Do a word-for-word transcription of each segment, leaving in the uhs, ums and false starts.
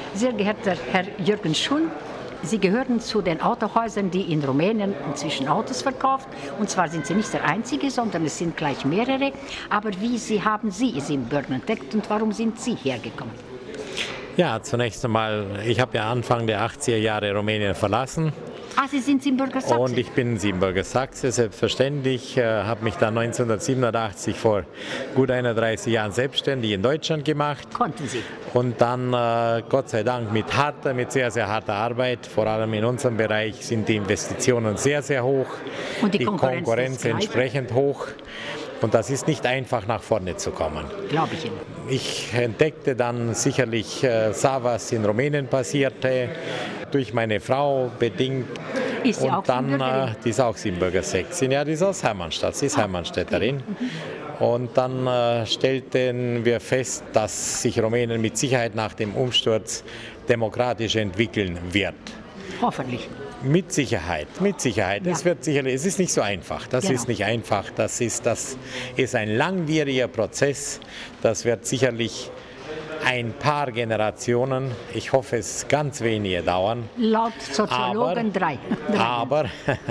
Sehr geehrter Herr Jürgen Schun, Sie gehören zu den Autohäusern, die in Rumänien inzwischen Autos verkauft. Und zwar sind Sie nicht der Einzige, sondern es sind gleich mehrere. Aber wie Sie haben Sie Siebenbürgen entdeckt und warum sind Sie hergekommen? Ja, zunächst einmal, ich habe ja Anfang der achtziger Jahre Rumänien verlassen. Ah, Sie sind Siebenbürger Sachse? Und ich bin Siebenbürger Sachse, selbstverständlich. Äh, habe mich dann neunzehnhundertsiebenundachtzig vor gut einunddreißig Jahren selbstständig in Deutschland gemacht. Konnten Sie? Und dann, äh, Gott sei Dank, mit harter, mit sehr, sehr harter Arbeit, vor allem in unserem Bereich, sind die Investitionen sehr, sehr hoch. Und die, die Konkurrenz, Konkurrenz entsprechend hoch. Und das ist nicht einfach, nach vorne zu kommen. Glaube ich Ihnen. Ich entdeckte dann sicherlich, äh, sah, was in Rumänien passierte, durch meine Frau bedingt. Ist sie und auch dann, äh, die ist auch Siebenbürger Sächsin, ja, die ist aus Hermannstadt, sie ist ah, Hermannstädterin. Okay. Mhm. Und dann äh, stellten wir fest, dass sich Rumänien mit Sicherheit nach dem Umsturz demokratisch entwickeln wird. Hoffentlich. Mit Sicherheit, mit Sicherheit. Ja. Es wird sicherlich, es ist nicht so einfach. Das genau. ist nicht einfach. Das ist, das ist ein langwieriger Prozess. Das wird sicherlich ein paar Generationen, ich hoffe es ganz wenige dauern. Laut Soziologen aber, drei. Aber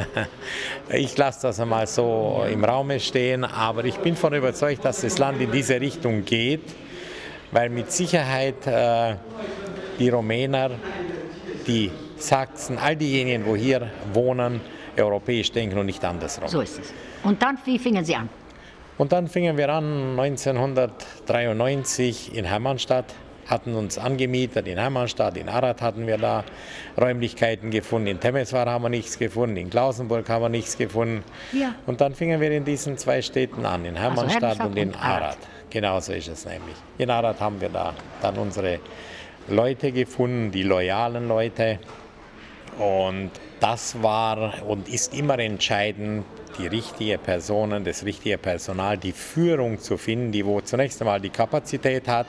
ich lasse das einmal so im Raume stehen. Aber ich bin davon überzeugt, dass das Land in diese Richtung geht, weil mit Sicherheit äh, die Rumäner, die Sachsen, all diejenigen, wo hier wohnen, europäisch denken und nicht andersrum. So ist es. Und dann, wie fingen Sie an? Und dann fingen wir an, neunzehnhundertdreiundneunzig in Hermannstadt, hatten uns angemietet in Hermannstadt, in Arad hatten wir da Räumlichkeiten gefunden, in Temeswar haben wir nichts gefunden, in Klausenburg haben wir nichts gefunden. Ja. Und dann fingen wir in diesen zwei Städten an, in Hermannstadt, also und in Arad. Arad. Genau so ist es nämlich. In Arad haben wir da dann unsere Leute gefunden, die loyalen Leute. Und das war und ist immer entscheidend, die richtigen Personen, das richtige Personal, die Führung zu finden, die wo zunächst einmal die Kapazität hat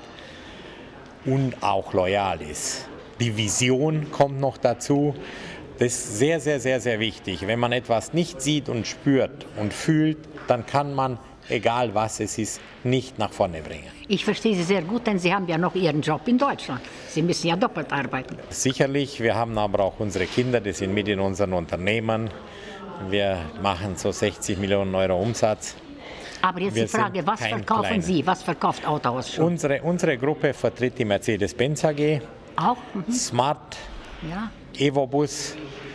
und auch loyal ist. Die Vision kommt noch dazu. Das ist sehr, sehr, sehr, sehr wichtig. Wenn man etwas nicht sieht und spürt und fühlt, dann kann man, egal was es ist, nicht nach vorne bringen. Ich verstehe Sie sehr gut, denn Sie haben ja noch Ihren Job in Deutschland. Sie müssen ja doppelt arbeiten. Sicherlich, wir haben aber auch unsere Kinder, die sind mit in unseren Unternehmen. Wir machen so sechzig Millionen Euro Umsatz. Aber jetzt wir die Frage, was verkaufen kleiner. Sie? Was verkauft Autohaus schon? Unsere, unsere Gruppe vertritt die Mercedes-Benz A G, auch? Mhm. Smart, ja. Evobus.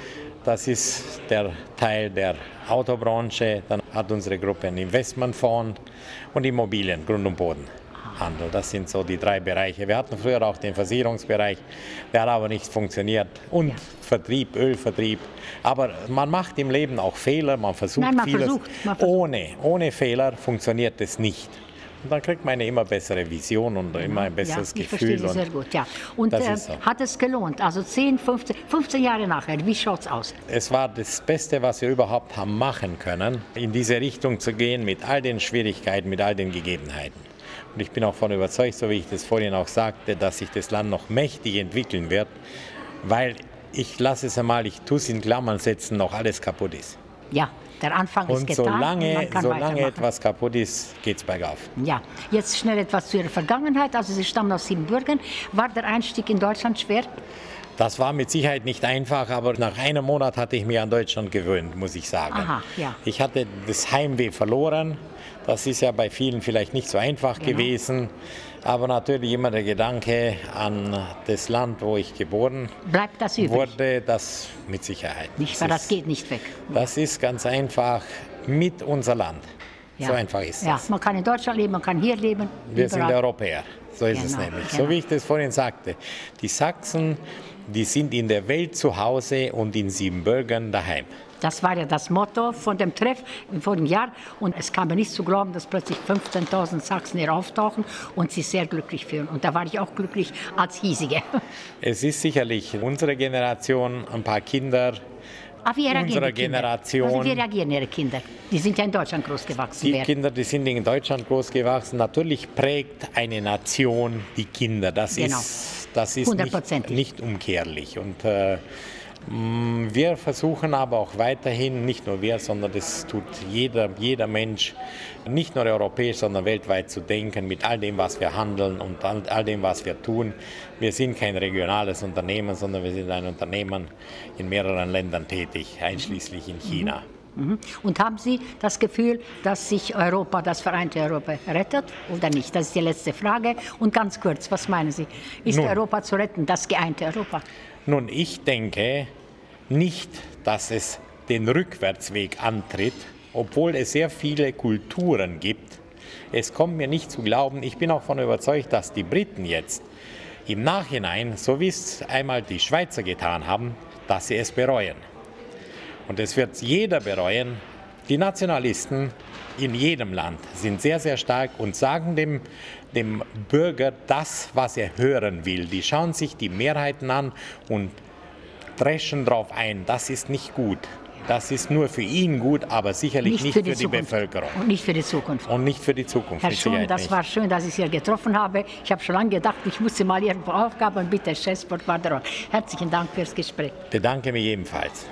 Das ist der Teil der Autobranche. Dann hat unsere Gruppe einen Investmentfonds und Immobilien, Grund und Bodenhandel. Das sind so die drei Bereiche. Wir hatten früher auch den Versicherungsbereich, der hat aber nicht funktioniert. Und ja. Vertrieb, Ölvertrieb. Aber man macht im Leben auch Fehler, man versucht Nein, man vieles. Versucht, man versucht. Ohne, ohne Fehler funktioniert es nicht. Und dann kriegt man eine immer bessere Vision und immer ein besseres ja, ich Gefühl. Ich verstehe Sie sehr gut, ja. Und äh, so. Hat es gelohnt? Also zehn, fünfzehn, fünfzehn Jahre nachher, wie schaut es aus? Es war das Beste, was wir überhaupt haben machen können, in diese Richtung zu gehen, mit all den Schwierigkeiten, mit all den Gegebenheiten. Und ich bin auch davon überzeugt, so wie ich das vorhin auch sagte, dass sich das Land noch mächtig entwickeln wird, weil ich lasse es einmal, ich tue es in Klammern setzen, noch alles kaputt ist. Ja. Der Anfang ist und getan solange, und man solange etwas kaputt ist, geht es bergauf. Ja, jetzt schnell etwas zu Ihrer Vergangenheit. Also Sie stammen aus Siebenbürgen. War der Einstieg in Deutschland schwer? Das war mit Sicherheit nicht einfach, aber nach einem Monat hatte ich mich an Deutschland gewöhnt, muss ich sagen. Aha, ja. Ich hatte das Heimweh verloren. Das ist ja bei vielen vielleicht nicht so einfach genau. gewesen. Aber natürlich immer der Gedanke an das Land, wo ich geboren Bleibt das übrig? wurde, das mit Sicherheit. Nicht, weil das, das geht nicht weg. Das ist ganz einfach mit unser Land. Ja. So einfach ist es. Ja, man kann in Deutschland leben, man kann hier leben. Wir überall. sind Europäer, so ist genau, es nämlich. Genau. So wie ich das vorhin sagte, die Sachsen, die sind in der Welt zu Hause und in Siebenbürgen daheim. Das war ja das Motto von dem Treff im vorigen Jahr. Und es kam mir nicht zu glauben, dass plötzlich fünfzehntausend Sachsen hier auftauchen und sie sehr glücklich fühlen. Und da war ich auch glücklich als Hiesige. Es ist sicherlich unsere Generation, ein paar Kinder Ah, wie reagieren unserer die Kinder? Generation. Also wie reagieren Ihre Kinder? Die sind ja in Deutschland groß gewachsen. Die werden. Kinder, die sind in Deutschland groß gewachsen. Natürlich prägt eine Nation die Kinder. Das genau. ist, das ist nicht, nicht umkehrlich. Und äh, Wir versuchen aber auch weiterhin, nicht nur wir, sondern das tut jeder, jeder Mensch, nicht nur europäisch, sondern weltweit zu denken, mit all dem, was wir handeln und all dem, was wir tun. Wir sind kein regionales Unternehmen, sondern wir sind ein Unternehmen in mehreren Ländern tätig, einschließlich in China. Und haben Sie das Gefühl, dass sich Europa, das vereinte Europa rettet oder nicht? Das ist die letzte Frage. Und ganz kurz, was meinen Sie? Ist Nun, Europa zu retten, das geeinte Europa? Nun, ich denke nicht, dass es den Rückwärtsweg antritt, obwohl es sehr viele Kulturen gibt. Es kommt mir nicht zu glauben, ich bin auch davon überzeugt, dass die Briten jetzt im Nachhinein, so wie es einmal die Schweizer getan haben, dass sie es bereuen. Und es wird jeder bereuen. Die Nationalisten in jedem Land sind sehr, sehr stark und sagen dem, dem Bürger das, was er hören will. Die schauen sich die Mehrheiten an und dreschen drauf ein. Das ist nicht gut. Das ist nur für ihn gut, aber sicherlich nicht, nicht für die, für die Bevölkerung. Und nicht für die Zukunft. Und nicht für die Zukunft. Herr Schun, das nicht. war schön, dass ich Sie hier getroffen habe. Ich habe schon lange gedacht, ich musste mal irgendwo Aufgaben. Bitte, Chessburg war der Ort. Herzlichen Dank fürs Gespräch. Ich bedanke mich ebenfalls.